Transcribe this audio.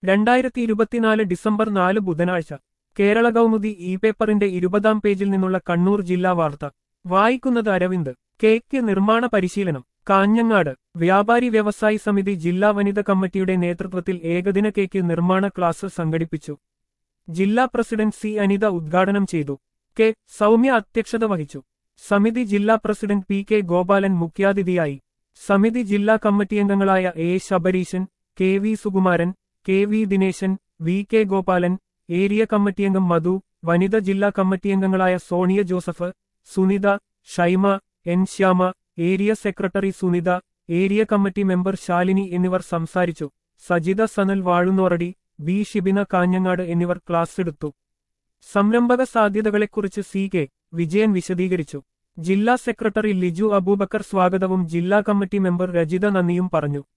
2024 December 4 ബുധനാഴ്ച Kerala Kaumudi E പേപ്പറിന്റെ 20-ാം പേജിൽ നിന്നുള്ള കണ്ണൂർ ജില്ലാ വാർത്ത വായിക്കുന്നത് അരവിന്ദ്. കേക്ക് നിർമ്മാണ പരിശീലനം കാഞ്ഞങ്ങാട്. വ്യാപാരി വ്യവസായി സമിതി ജില്ലാ വനിത കമ്മിറ്റിയുടെ നേതൃത്വത്തിൽ ഏകദിന കേക്ക് നിർമ്മാണ ക്ലാസ് സംഘടിപ്പിച്ചു. ജില്ലാ പ്രസിഡന്റ് സി അനിത ഉദ്ഘാടനം ചെയ്തു. കെ സൗമ്യ അധ്യക്ഷത വഹിച്ചു. സമിതി ജില്ലാ പ്രസിഡന്റ് പി കെ ഗോപാലൻ മുഖ്യാതിഥിയായി. സമിതി ജില്ലാ കമ്മിറ്റിയംഗങ്ങളായ A Sabareeshan, K V Sukumaran, K V Dineshan, V K Gopalan, area കമ്മിറ്റിയംഗം മധു, വനിത ജില്ലാ കമ്മിറ്റിയംഗങ്ങളായ Sonia Joseph, Sunitha, Shaima, N Shyama, area secretary Sunitha, area committee member Shalini എന്നിവർ സംസാരിച്ചു. സജിത സനൽ വാഴുന്നോറടി, ബി ഷിബിന കാഞ്ഞങ്ങാട് എന്നിവർ ക്ലാസ് എടുത്തു. സംരംഭക സാധ്യതകളെക്കുറിച്ച് സി കെ വിജയൻ വിശദീകരിച്ചു. ജില്ലാ സെക്രട്ടറി ലിജു അബൂബക്കർ സ്വാഗതവും ജില്ലാ കമ്മിറ്റി മെമ്പർ രജിത നന്ദിയും പറഞ്ഞു.